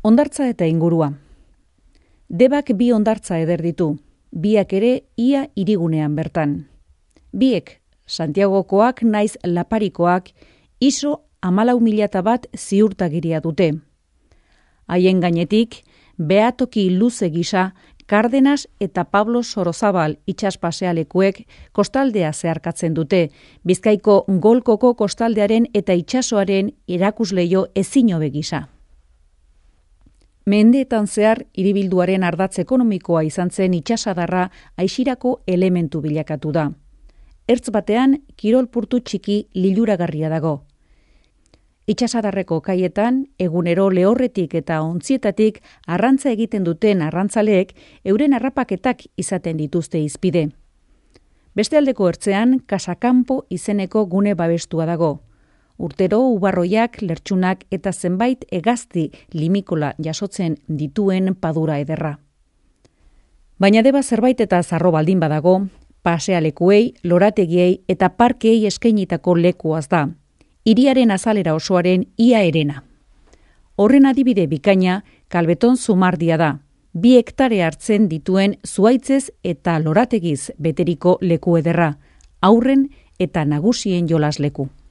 Hondartza eta ingurua. Debak bi hondartza eder ditu, biak ere ia hirigunean bertan. Biek, Santiagokoak naiz Laparikoak, ISO 14.001 ziurtagiria dute. Haien gainetik, behatoki luze gisa, Kardenas eta Pablo Sorozabal itsaspasealekuek kostaldea zeharkatzen dute, Bizkaiko Golkoko kostaldearen eta itsasoaren erakusleio ezin hobe gisa. Mendeetan zehar hiribilduaren ardatz ekonomikoa izan zen itsasadarra aixirako elementu bilakatu da. Ertz batean kirolpurtu txiki liluragarria dago. Itsasadarreko kaietan, egunero lehorretik eta ontzietatik arrantza egiten duten arrantzaleek euren harrapaketak izaten dituzte hizpide. Beste aldeko ertzean, Kasakampo izeneko gune babestua dago. Urtero ubarroiak, lertxunak eta zenbait hegazti limikola jasotzen dituen padura ederra. Baina Deba zerbait eta zarro baldin badago, pasealekuei, lorategiei eta parkeei eskainitako lekuaz da. Hiriaren azalera osoaren ia herena. Horren adibide bikaina, Kalbeton Zumardia da, 2 hektare hartzen dituen zuhaitzez eta lorategiz beteriko leku ederra, haurren eta nagusien jolasleku.